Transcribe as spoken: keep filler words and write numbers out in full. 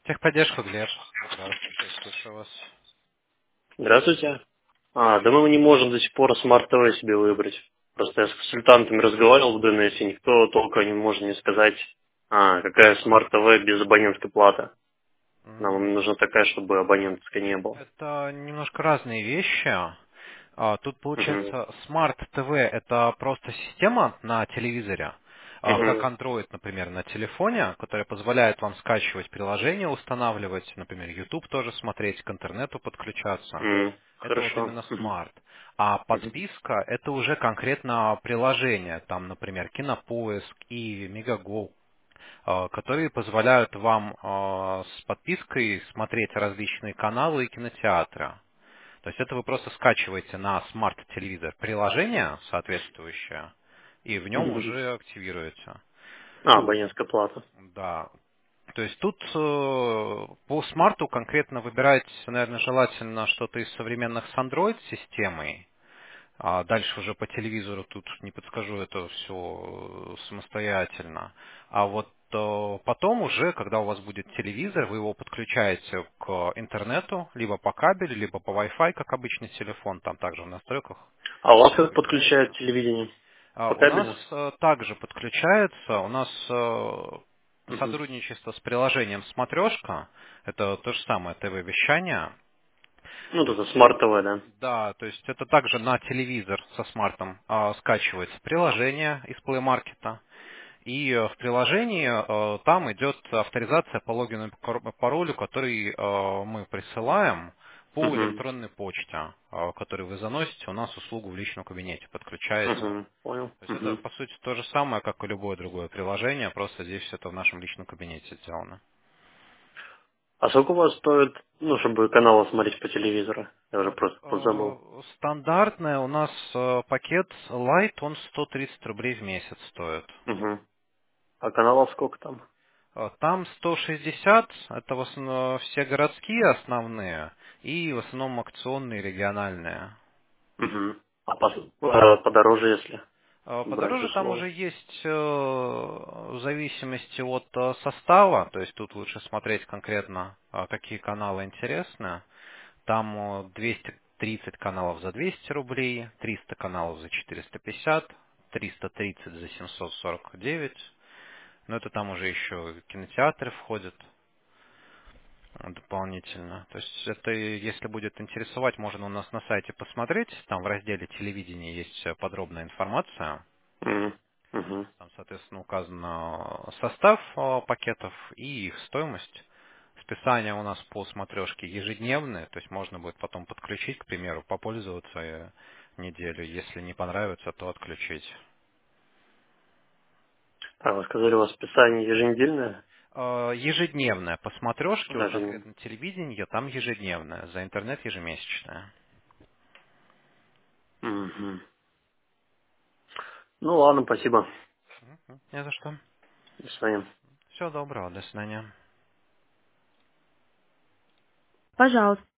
Техподдержка, Глеб. Здравствуйте, слушаю вас. Здравствуйте. А, да мы не можем до сих пор смарт-ТВ себе выбрать. Просто я с консультантами разговаривал в ДНС, и никто толком не может мне сказать, а, какая смарт-ТВ без абонентской платы. Нам М, нужна такая, чтобы абонентской не было. Это немножко разные вещи. А, Тут Угу. получается Smart ти ви это просто система на телевизоре, а, как Угу. Android, например, на телефоне, которая позволяет вам скачивать приложения, устанавливать, например, YouTube тоже смотреть, к интернету подключаться. М, Это вот Хорошо. именно Угу. Smart. А Угу. подписка это уже конкретно приложение, там, например, Кинопоиск и Мегаго, э, которые позволяют вам э, с подпиской смотреть различные каналы и кинотеатры. То есть это вы просто скачиваете на смарт-телевизор приложение соответствующее, и в нем Мгм. уже активируете. А, абонентская плата. Да. То есть тут э, по смарту конкретно выбирать, наверное, желательно что-то из современных с Android-системой, а дальше уже по телевизору тут не подскажу это все самостоятельно. А вот э, потом уже, когда у вас будет телевизор, вы его подключаете к интернету, либо по кабелю, либо по Wi-Fi, как обычный телефон, там также в настройках А у вас все как подключают выбирается. телевидение? А По у нас кабелю? э, также подключается, у нас э, Угу. сотрудничество с приложением Смотрешка, это то же самое ТВ-вещание. Ну, То это есть смарт-ТВ, да. да, то есть это также на телевизор со смартом а, скачивается приложение из Play Market. И э, в приложении э, там идет авторизация по логину и пар- паролю, который э, мы присылаем по Угу. электронной почте, э, который вы заносите у нас услугу в личном кабинете, подключаете. Угу. Понял. То есть это Угу. по сути то же самое, как и любое другое приложение, просто здесь это в нашем личном кабинете сделано. А сколько у вас стоит, ну, чтобы каналы смотреть по телевизору? Я уже Вот, просто э, позабыл. стандартная у нас э, пакет Lite, он сто тридцать рублей в месяц стоит. Угу. А каналов сколько там? Э, Там сто шестьдесят, это в основном все городские основные и в основном акционные региональные. Угу. А по, э, подороже, если Э, брать Подороже там условно. уже есть э, в зависимости от э, состава, то есть тут лучше смотреть конкретно, э, какие каналы интересны. Там э, двести тридцать каналов за двести рублей, триста каналов за четыреста пятьдесят, триста тридцать за семьсот сорок девять. Но это там уже еще кинотеатры входят э, дополнительно. То есть это, если будет интересовать, можно у нас на сайте посмотреть. Там в разделе телевидения есть э, подробная информация. Угу. Угу. Там, соответственно, указан э, состав э, пакетов и их стоимость. Списание у нас по смотрешке ежедневное, то есть можно будет потом подключить, к примеру, попользоваться э, неделю. Если не понравится, то отключить. А вы сказали, у вас списание еженедельное? Э, Ежедневное по смотрешке, вот Даже не. конкретно телевидение, там ежедневное, за интернет ежемесячное. Угу. Ну ладно, спасибо. Мгм. Не за что. До свидания. Всего доброго, до свидания. Пожалуйста.